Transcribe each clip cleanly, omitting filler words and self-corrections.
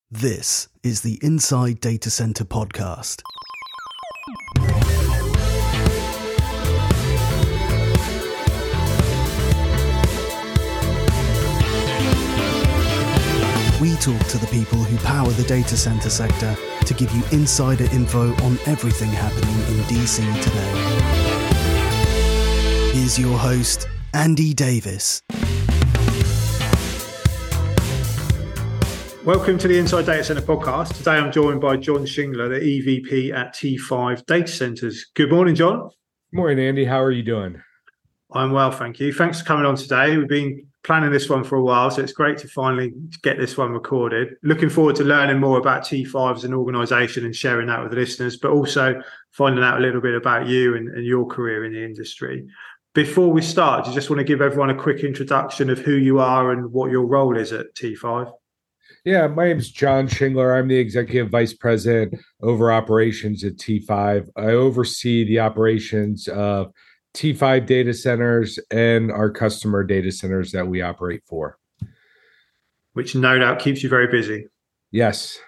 This is the Inside Data Center podcast. We talk to the people who power the data center sector to give you insider info on everything happening in DC today. Here's your host, Andy Davis. Welcome to the Inside Data Center podcast. Today I'm joined by John Shingler, the EVP at T5 Data Centers. Good morning, John. Good morning, Andy. How are you doing? I'm well, thank you. Thanks for coming on today. We've been planning this one for a while, so it's great to finally get this one recorded. Looking forward to learning more about T5 as an organisation and sharing that with the listeners, but also finding out a little bit about you and your career in the industry. Before we start, do you just want to give everyone a quick introduction of who you are and what your role is at T5? Yeah, my name is John Shingler. I'm the Executive Vice President over operations at T5. I oversee the operations of T5 data centers and our customer data centers that we operate for. Which no doubt keeps you very busy. Yes.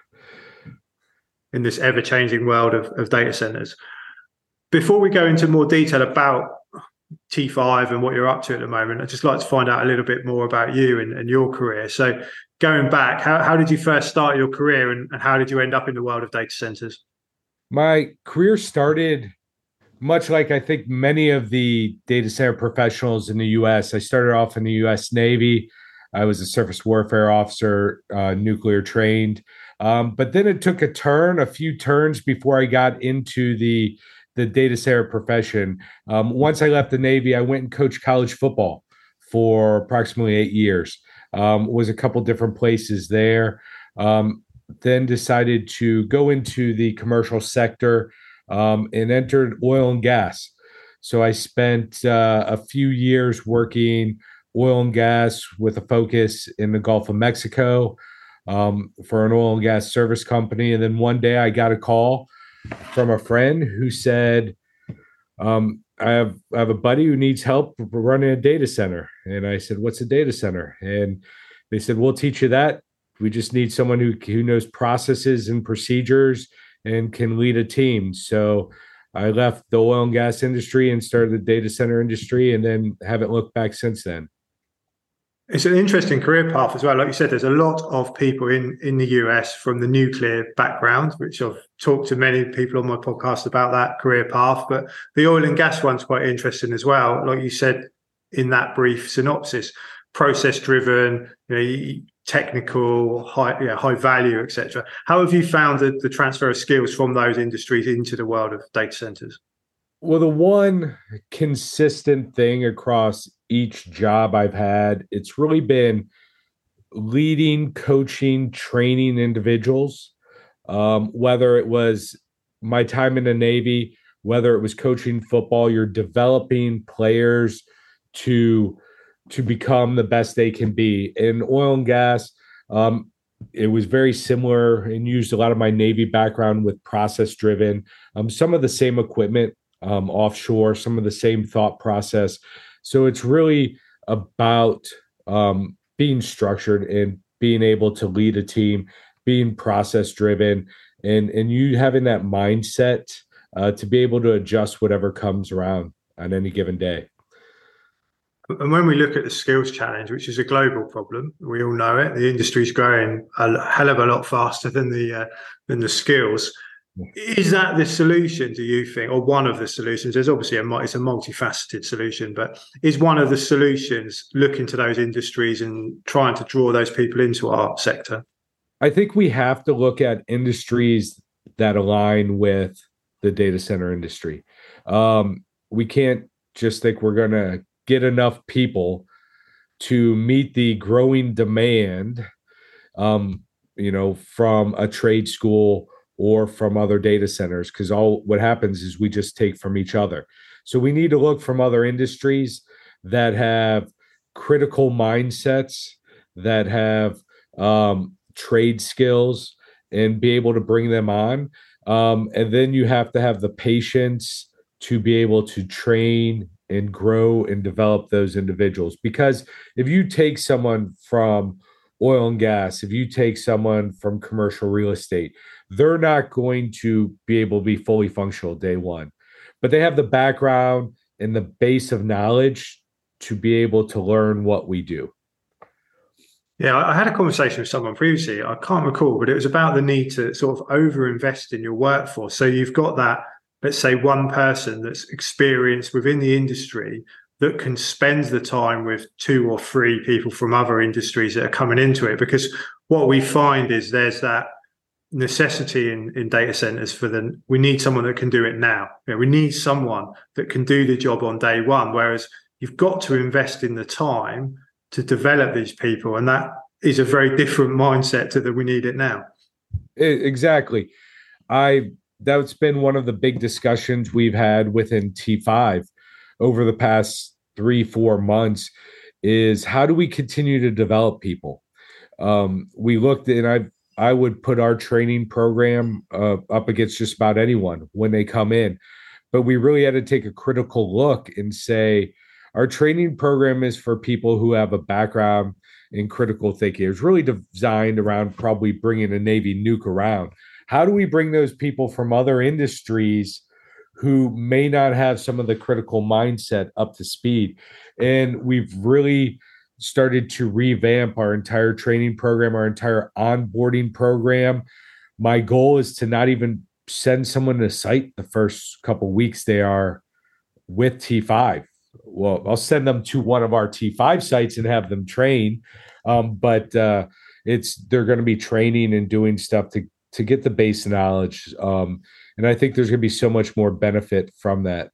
In this ever-changing world of data centers. Before we go into more detail about T5 and what you're up to at the moment, I'd just like to find out a little bit more about you and your career. So going back, how did you first start your career and how did you end up in the world of data centers? My career started much like I think many of the data center professionals in the U.S. I started off in the U.S. Navy. I was a surface warfare officer, nuclear trained. But then it took a few turns before I got into the data center profession. Once I left the Navy, I went and coached college football for approximately 8 years. Was a couple different places there. Then decided to go into the commercial sector and entered oil and gas. So I spent a few years working oil and gas with a focus in the Gulf of Mexico for an oil and gas service company. And then one day I got a call from a friend who said, I have a buddy who needs help running a data center. And I said, what's a data center? And they said, we'll teach you that. We just need someone who knows processes and procedures and can lead a team. So I left the oil and gas industry and started the data center industry and then haven't looked back since then. It's an interesting career path as well. Like you said, there's a lot of people in the US from the nuclear background, which I've talked to many people on my podcast about that career path. But the oil and gas one's quite interesting as well. Like you said in that brief synopsis, process driven, technical, high value, etc. How have you found the transfer of skills from those industries into the world of data centers? Well, the one consistent thing across each job I've had, it's really been leading, coaching, training individuals. Whether it was my time in the Navy, whether it was coaching football, you're developing players to become the best they can be. In oil and gas, it was very similar and used a lot of my Navy background with process driven, some of the same equipment offshore, some of the same thought process. So it's really about being structured and being able to lead a team, being process driven, and you having that mindset to be able to adjust whatever comes around on any given day. And when we look at the skills challenge, which is a global problem, we all know it. The industry's growing a hell of a lot faster than the skills. Is that the solution, do you think, or one of the solutions? There's obviously it's a multifaceted solution, but is one of the solutions looking to those industries and trying to draw those people into our sector? I think we have to look at industries that align with the data center industry. We can't just think we're going to get enough people to meet the growing demand, from a trade school or from other data centers, because what happens is we just take from each other. So we need to look from other industries that have critical mindsets, that have trade skills, and be able to bring them on. And then you have to have the patience to be able to train and grow and develop those individuals. Because if you take someone from oil and gas, if you take someone from commercial real estate, they're not going to be able to be fully functional day one, but they have the background and the base of knowledge to be able to learn what we do. Yeah, I had a conversation with someone previously. I can't recall, but it was about the need to sort of overinvest in your workforce. So you've got that, let's say, one person that's experienced within the industry that can spend the time with two or three people from other industries that are coming into it. Because what we find is there's that necessity in data centers we need someone that can do it now. We need someone that can do the job on day one, whereas you've got to invest in the time to develop these people. And that is a very different mindset to that we need it now. Exactly. That's been one of the big discussions we've had within T5 over the past 3-4 months is how do we continue to develop people? We looked, and I would put our training program up against just about anyone when they come in, but we really had to take a critical look and say, our training program is for people who have a background in critical thinking. It was really designed around probably bringing a Navy nuke around. How do we bring those people from other industries who may not have some of the critical mindset up to speed? And we've really started to revamp our entire training program, our entire onboarding program. My goal is to not even send someone to site the first couple of weeks they are with T5. Well, I'll send them to one of our T5 sites and have them train. But they're going to be training and doing stuff to get the base knowledge. And I think there's going to be so much more benefit from that.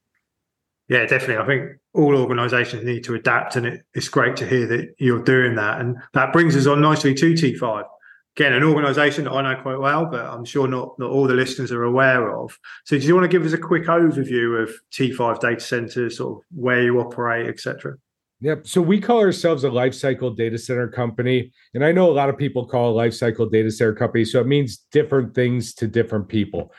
Yeah, definitely. I think all organizations need to adapt, and it's great to hear that you're doing that. And that brings us on nicely to T5. Again, an organization that I know quite well, but I'm sure not all the listeners are aware of. So do you want to give us a quick overview of T5 data centers, sort of where you operate, etc.? Yep. So we call ourselves a lifecycle data center company. And I know a lot of people call a lifecycle data center company. So it means different things to different people.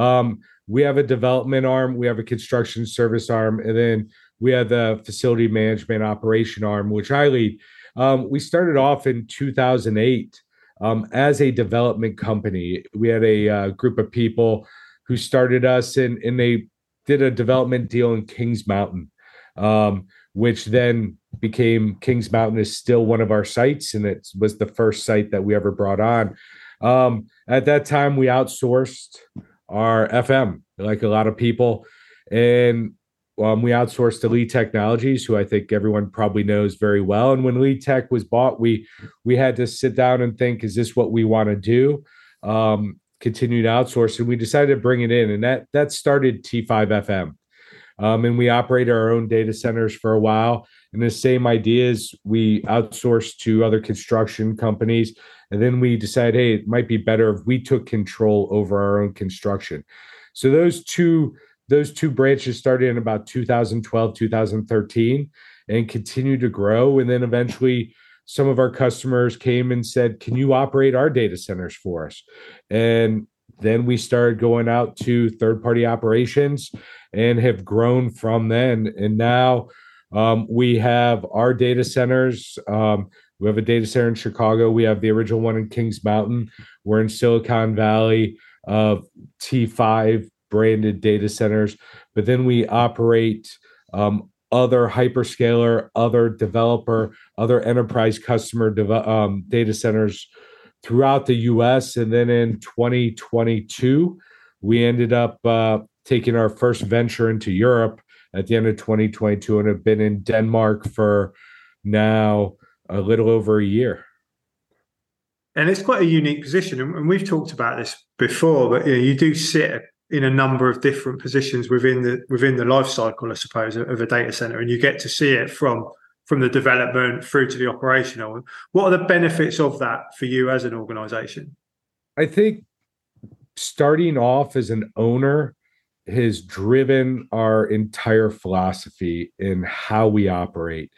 We have a development arm, we have a construction service arm, and then we have the facility management operation arm, which I lead. We started off in 2008 as a development company. We had a group of people who started us, and they did a development deal in Kings Mountain, which then became Kings Mountain is still one of our sites, and it was the first site that we ever brought on. At that time, we outsourced our FM, like a lot of people, and we outsourced to Lee Technologies, who I think everyone probably knows very well. And when Lee Tech was bought, we had to sit down and think, is this what we want to do? Continue to outsource, and we decided to bring it in, and that started T5 FM. And we operated our own data centers for a while. And the same ideas we outsourced to other construction companies. And then we decided, hey, it might be better if we took control over our own construction. So those two branches started in about 2012, 2013, and continued to grow. And then eventually some of our customers came and said, can you operate our data centers for us? And then we started going out to third-party operations and have grown from then. And now we have our data centers. We have a data center in Chicago. We have the original one in Kings Mountain. We're in Silicon Valley, T5 branded data centers. But then we operate other hyperscaler, other developer, other enterprise customer data centers throughout the US. And then in 2022, we ended up taking our first venture into Europe at the end of 2022 and have been in Denmark for now a little over a year. And it's quite a unique position. And we've talked about this before, but you do sit in a number of different positions within the life cycle, I suppose, of a data center, and you get to see it from the development through to the operational. What are the benefits of that for you as an organization? I think starting off as an owner has driven our entire philosophy in how we operate.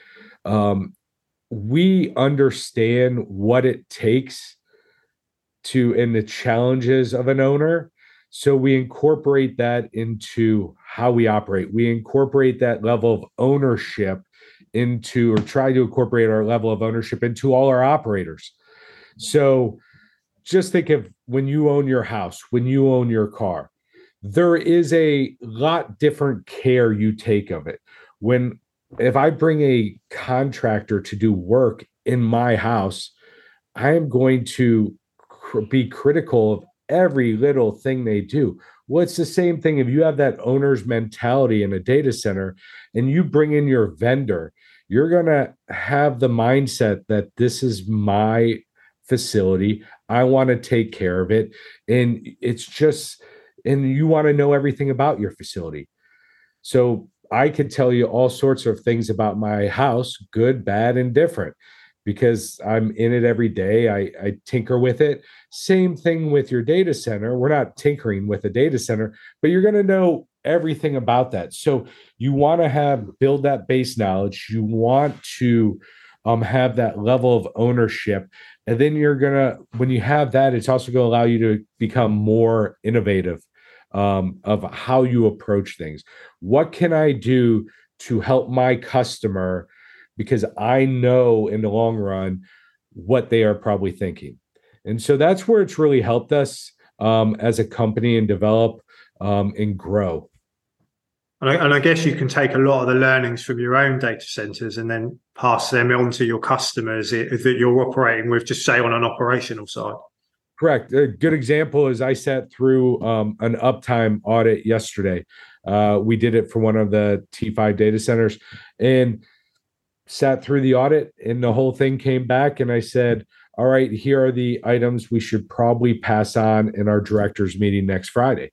We understand what it takes and the challenges of an owner. So we incorporate that into how we operate. We incorporate that level of ownership into, or try to incorporate our level of ownership into all our operators. So just think of when you own your house, when you own your car, there is a lot different care you take of it. If I bring a contractor to do work in my house, I am going to be critical of every little thing they do. Well, it's the same thing if you have that owner's mentality in a data center and you bring in your vendor, you're going to have the mindset that this is my facility. I want to take care of it. And you want to know everything about your facility. So I could tell you all sorts of things about my house, good, bad, and different, because I'm in it every day. I tinker with it. Same thing with your data center. We're not tinkering with a data center, but you're going to know everything about that. So you want to build that base knowledge. You want to have that level of ownership. And then when you have that, it's also going to allow you to become more innovative of how you approach things. What can I do to help my customer? Because I know in the long run what they are probably thinking. And so that's where it's really helped us as a company and develop and grow. And I guess you can take a lot of the learnings from your own data centers and then pass them on to your customers that you're operating with, just say on an operational side. Correct. A good example is I sat through an uptime audit yesterday. We did it for one of the T5 data centers and sat through the audit, and the whole thing came back. And I said, all right, here are the items we should probably pass on in our directors meeting next Friday.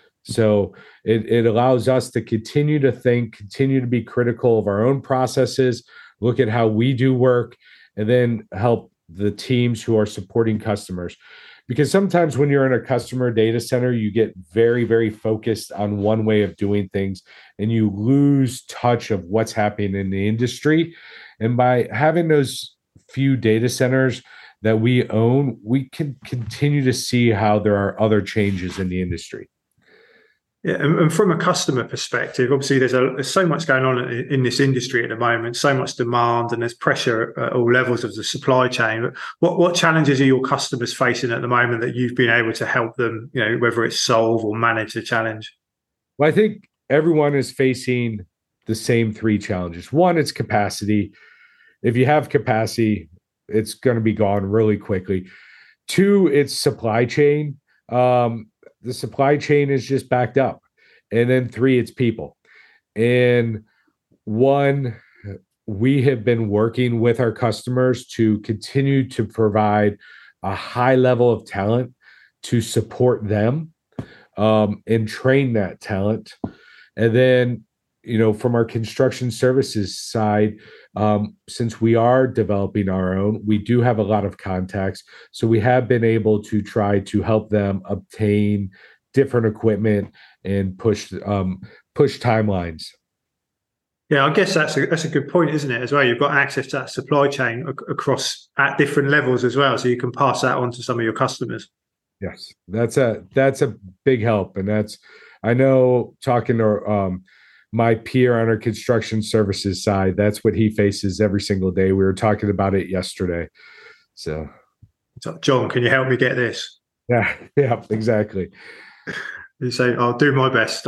So it allows us to continue to think, continue to be critical of our own processes, look at how we do work, and then help the teams who are supporting customers. Because sometimes when you're in a customer data center, you get very, very focused on one way of doing things and you lose touch of what's happening in the industry. And by having those few data centers that we own, we can continue to see how there are other changes in the industry. Yeah, and from a customer perspective, obviously there's so much going on in this industry at the moment, so much demand, and there's pressure at all levels of the supply chain. What challenges are your customers facing at the moment that you've been able to help them, whether it's solve or manage the challenge? Well, I think everyone is facing the same three challenges. One, it's capacity. If you have capacity, it's going to be gone really quickly. Two, it's supply chain. The supply chain is just backed up. And then three, it's people. And one, we have been working with our customers to continue to provide a high level of talent to support them and train that talent. And then, from our construction services side, since we are developing our own, we do have a lot of contacts. So we have been able to try to help them obtain different equipment and push timelines. Yeah, I guess that's a good point, isn't it? As well, you've got access to that supply chain across at different levels as well, so you can pass that on to some of your customers. Yes, that's a big help, and I know talking to my peer on our construction services side, that's what he faces every single day. We were talking about it yesterday. So John, can you help me get this? Yeah, exactly. You say, I'll do my best.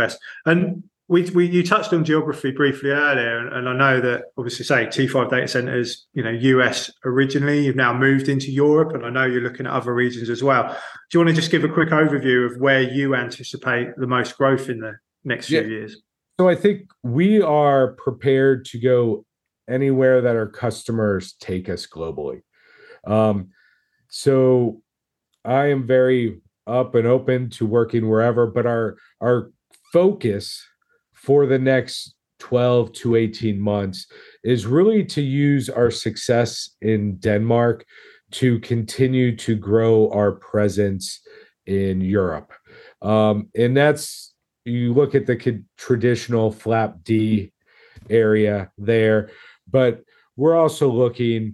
And you touched on geography briefly earlier, and I know that obviously, say T5 data centers, US originally, you've now moved into Europe, and I know you're looking at other regions as well. Do you want to just give a quick overview of where you anticipate the most growth in the next few years? So I think we are prepared to go anywhere that our customers take us globally. So I am very up and open to working wherever, but our focus for the next 12 to 18 months is really to use our success in Denmark to continue to grow our presence in Europe. And that's, you look at the traditional flap D area there, but we're also looking,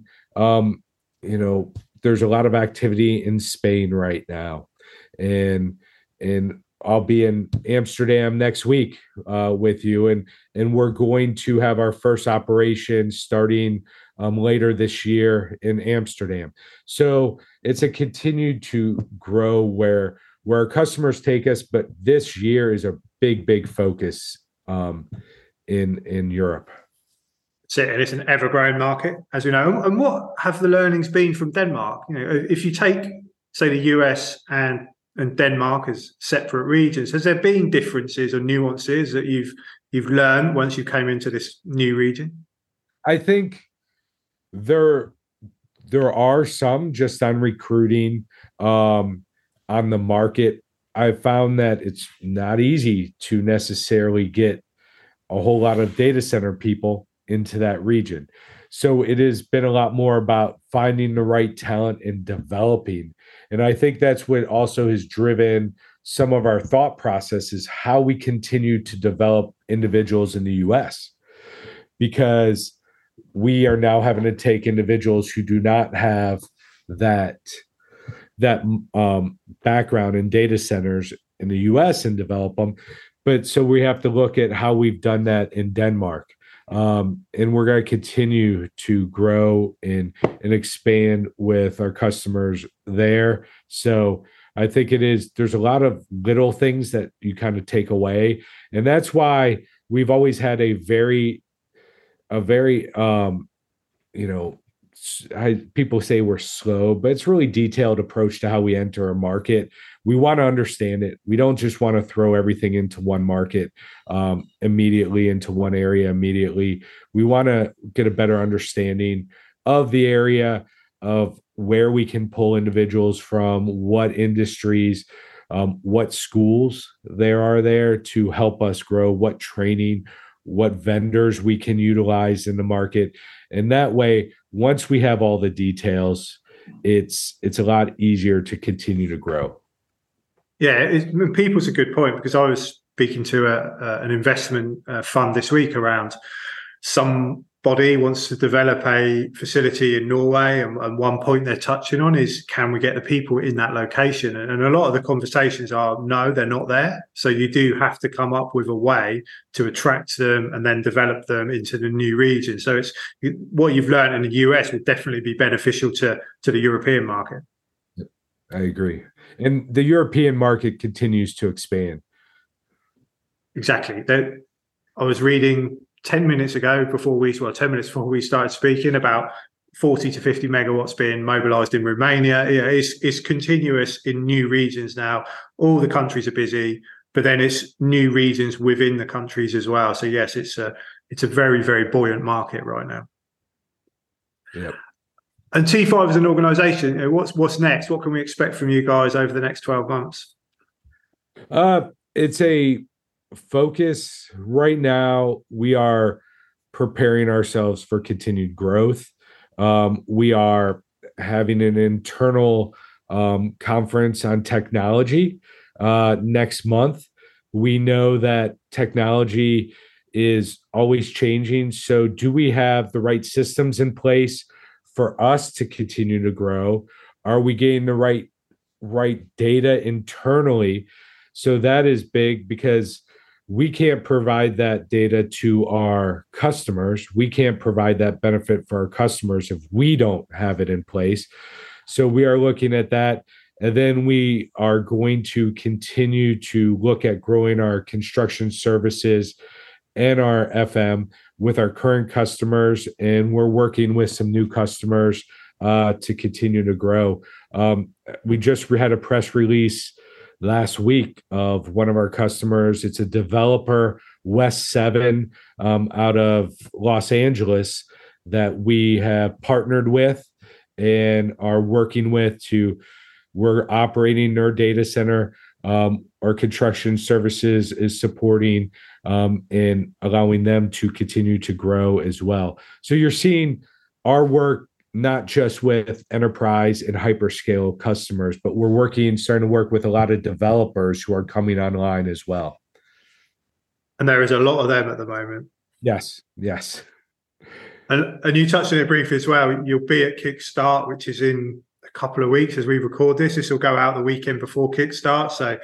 there's a lot of activity in Spain right now. And I'll be in Amsterdam next week with you, and we're going to have our first operation starting later this year in Amsterdam. So it's a continued to grow where our customers take us, but this year is a big focus in Europe. And it's an ever-growing market, as we know. And what have the learnings been from Denmark? If you take, say, the US and Denmark as separate regions, has there been differences or nuances that you've learned once you came into this new region? I think there are some just on recruiting on the market. I found that it's not easy to necessarily get a whole lot of data center people into that region. So it has been a lot more about finding the right talent and developing. And I think that's what also has driven some of our thought processes, how we continue to develop individuals in the US, because we are now having to take individuals who do not have that background in data centers in the US and develop them. But so we have to look at how we've done that in Denmark. And we're going to continue to grow and expand with our customers there. So I think there's a lot of little things that you kind of take away. And that's why we've always had a very, people say we're slow, but it's really detailed approach to how we enter a market. We want to understand it. We don't just want to throw everything into one market immediately, into one area immediately. We want to get a better understanding of the area, of where we can pull individuals from, what industries, what schools there are there to help us grow, what training, what vendors we can utilize in the market. And that way, once we have all the details, it's a lot easier to continue to grow. Yeah, people's a good point, because I was speaking to an investment fund this week around somebody wants to develop a facility in Norway, and one point they're touching on is, can we get the people in that location? And a lot of the conversations are, no, they're not there. So you do have to come up with a way to attract them and then develop them into the new region. So it's what you've learned in the US would definitely be beneficial to the European market. I agree. And the European market continues to expand. Exactly. I was reading 10 minutes before we started speaking, about 40 to 50 megawatts being mobilized in Romania. It's continuous in new regions now. All the countries are busy, but then it's new regions within the countries as well. So yes, it's a very, very buoyant market right now. Yep. And T5 as an organization, what's next? What can we expect from you guys over the next 12 months? It's a focus right now. We are preparing ourselves for continued growth. We are having an internal conference on technology next month. We know that technology is always changing. So do we have the right systems in place for us to continue to grow? Are we getting the right data internally? So that is big, because we can't provide that data to our customers. We can't provide that benefit for our customers if we don't have it in place. So we are looking at that. And then we are going to continue to look at growing our construction services and our FM with our current customers. And we're working with some new customers to continue to grow. We just had a press release last week of one of our customers. It's a developer, West 7, out of Los Angeles, that we have partnered with and are working with we're operating their data center. Our construction services is supporting and allowing them to continue to grow as well. So you're seeing our work not just with enterprise and hyperscale customers, but we're starting to work with a lot of developers who are coming online as well. And there is a lot of them at the moment. Yes. And you touched on it briefly as well. You'll be at Kickstart, which is in a couple of weeks as we record this. This will go out the weekend before Kickstart. So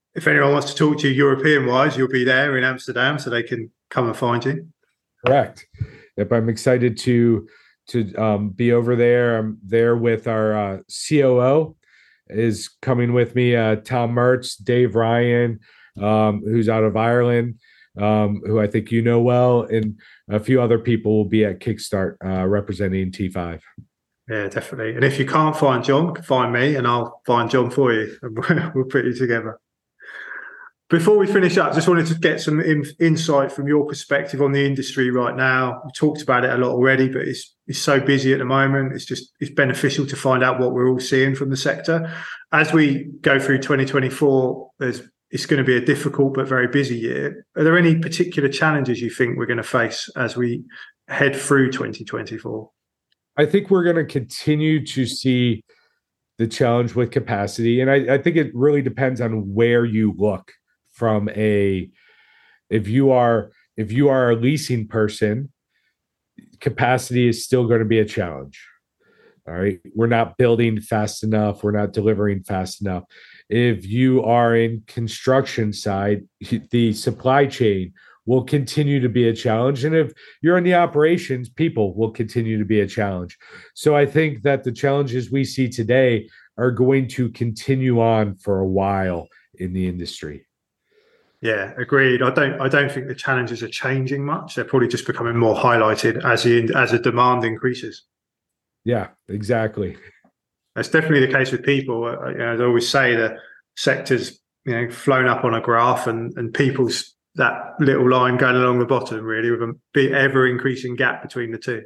if anyone wants to talk to you European wise, you'll be there in Amsterdam, so they can come and find you. Correct. Yep, I'm excited to be over there. I'm there with our COO is coming with me, Tom Mertz, Dave Ryan, who's out of Ireland, who I think you know well, and a few other people will be at Kickstart representing T5. Yeah, definitely. And if you can't find John, find me and I'll find John for you. And we'll put you together. Before we finish up, just wanted to get some insight from your perspective on the industry right now. We talked about it a lot already, but it's so busy at the moment. It's beneficial to find out what we're all seeing from the sector. As we go through 2024, it's going to be a difficult but very busy year. Are there any particular challenges you think we're going to face as we head through 2024? I think we're going to continue to see the challenge with capacity. And I think it really depends on where you look. From if you are a leasing person, capacity is still going to be a challenge. All right. We're not building fast enough. We're not delivering fast enough. If you are in construction side, the supply chain will continue to be a challenge. And if you're in the operations, people will continue to be a challenge. So I think that the challenges we see today are going to continue on for a while in the industry. Yeah, agreed. I don't think the challenges are changing much. They're probably just becoming more highlighted as the demand increases. Yeah, exactly. That's definitely the case with people. As I always say, the sector's flown up on a graph, and people's that little line going along the bottom, really, with a ever increasing gap between the two.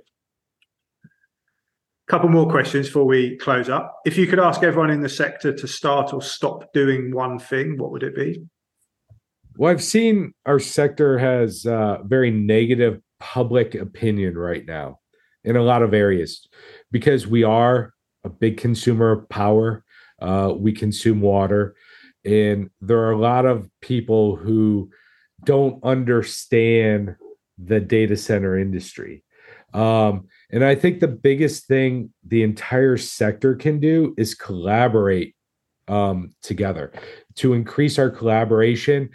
Couple more questions before we close up. If you could ask everyone in the sector to start or stop doing one thing, what would it be? Well, I've seen our sector has very negative public opinion right now in a lot of areas because we are a big consumer of power. We consume water, and there are a lot of people who don't understand the data center industry. And I think the biggest thing the entire sector can do is collaborate together to increase our collaboration.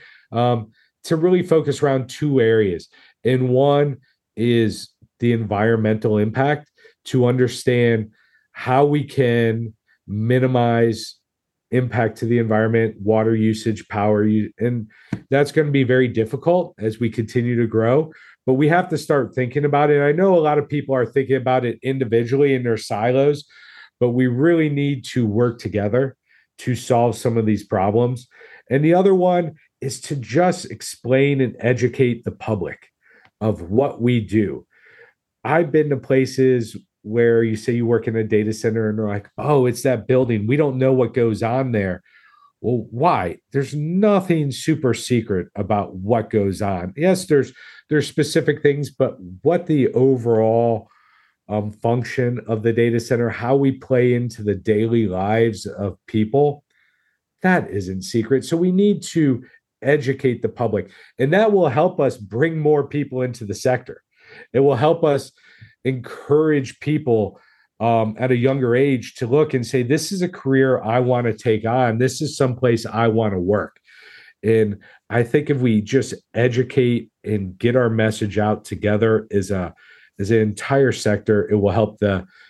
To really focus around two areas. And one is the environmental impact, to understand how we can minimize impact to the environment, water usage, power use. And that's going to be very difficult as we continue to grow. But we have to start thinking about it. And I know a lot of people are thinking about it individually in their silos, but we really need to work together to solve some of these problems. And the other one is to just explain and educate the public of what we do. I've been to places where you say you work in a data center and they're like, oh, it's that building. We don't know what goes on there. Well, why? There's nothing super secret about what goes on. Yes, there's specific things, but what the overall function of the data center, how we play into the daily lives of people, that isn't secret. So we need to educate the public, and that will help us bring more people into the sector. It will help us encourage people at a younger age to look and say, this is a career I want to take on. This is someplace I want to work. And I think if we just educate and get our message out together as an entire sector, it will help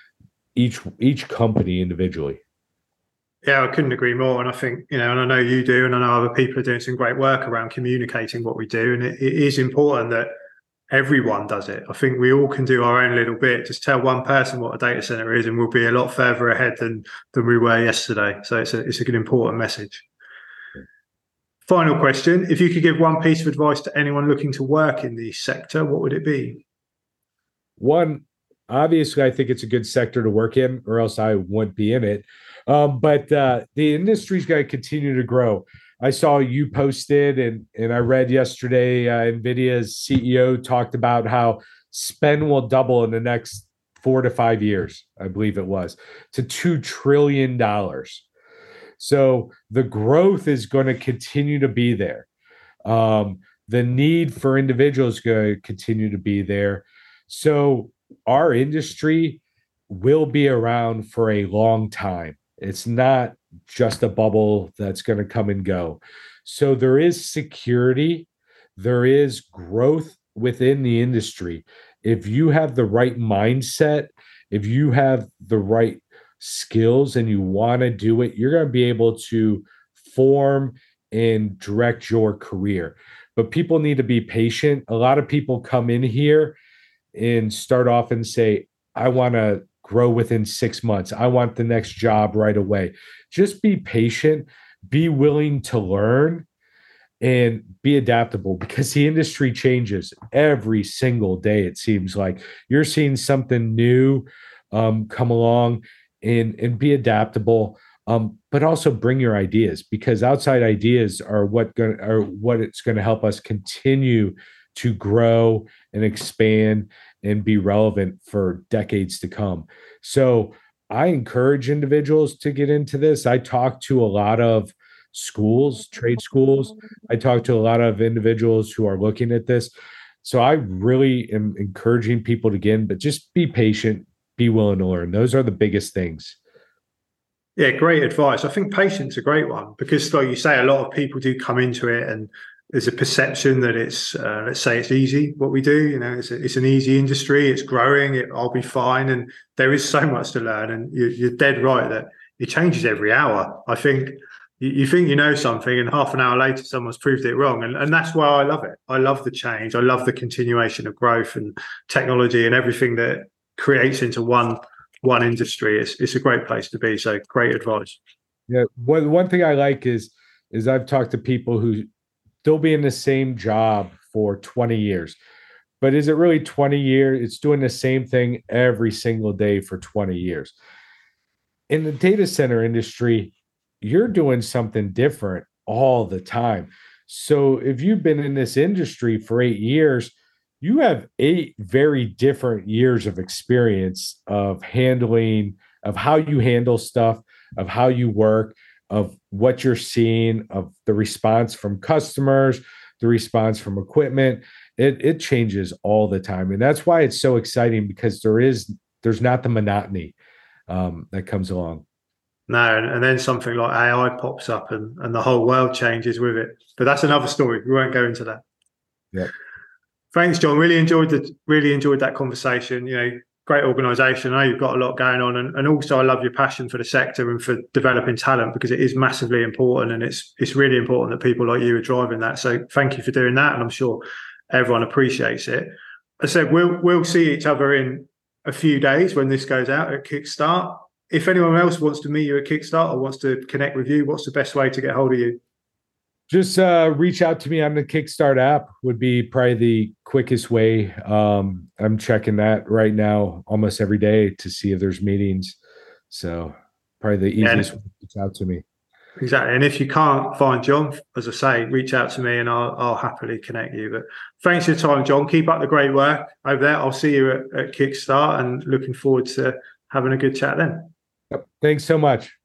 each company individually. Yeah, I couldn't agree more. And I think, and I know you do, and I know other people are doing some great work around communicating what we do. And it is important that everyone does it. I think we all can do our own little bit. Just tell one person what a data center is, and we'll be a lot further ahead than we were yesterday. So it's a good, important message. Final question. If you could give one piece of advice to anyone looking to work in the sector, what would it be? One, obviously, I think it's a good sector to work in, or else I wouldn't be in it. But the industry's going to continue to grow. I saw you posted, and I read yesterday, NVIDIA's CEO talked about how spend will double in the next 4 to 5 years, I believe it was, to $2 trillion. So the growth is going to continue to be there. The need for individuals is going to continue to be there. So our industry will be around for a long time. It's not just a bubble that's going to come and go. So there is security, there is growth within the industry. If you have the right mindset, if you have the right skills and you want to do it, you're going to be able to form and direct your career. But people need to be patient. A lot of people come in here and start off and say, I want to grow within 6 months. I want the next job right away. Just be patient, be willing to learn, and be adaptable, because the industry changes every single day. It seems like you're seeing something new come along, and be adaptable. But also bring your ideas, because outside ideas are what it's going to help us continue to grow and expand and be relevant for decades to come. So I encourage individuals to get into this. I talk to a lot of schools, trade schools. I talk to a lot of individuals who are looking at this. So I really am encouraging people to get in, but just be patient, be willing to learn. Those are the biggest things. Yeah, great advice. I think patience is a great one, because like you say, a lot of people do come into it and there's a perception that it's, let's say it's easy what we do. It's an easy industry. It's growing. I'll be fine. And there is so much to learn. And you're dead right that it changes every hour. I think you think you know something, and half an hour later, someone's proved it wrong. And that's why I love it. I love the change. I love the continuation of growth and technology and everything that creates into one industry. It's a great place to be. So great advice. Yeah. One thing I like is I've talked to people who they'll be in the same job for 20 years. But is it really 20 years? It's doing the same thing every single day for 20 years. In the data center industry, you're doing something different all the time. So if you've been in this industry for 8 years, you have 8 very different years of experience of handling, of how you handle stuff, of how you work, of what you're seeing, of the response from customers, the response from equipment. It changes all the time. And that's why it's so exciting, because there's not the monotony that comes along. No, and then something like AI pops up and the whole world changes with it. But that's another story. We won't go into that. Yeah. Thanks, John. Really enjoyed that conversation. Great organisation. I know you've got a lot going on, and also I love your passion for the sector and for developing talent, because it is massively important, and it's really important that people like you are driving that. So thank you for doing that, and I'm sure everyone appreciates it. I said we'll see each other in a few days when this goes out at Kickstart. If anyone else wants to meet you at Kickstart or wants to connect with you, what's the best way to get hold of you? Just reach out to me on the Kickstart app would be probably the quickest way. I'm checking that right now almost every day to see if there's meetings. So probably the easiest way to reach out to me. Exactly. And if you can't find John, as I say, reach out to me and I'll happily connect you. But thanks for your time, John. Keep up the great work over there. I'll see you at Kickstart, and looking forward to having a good chat then. Yep. Thanks so much.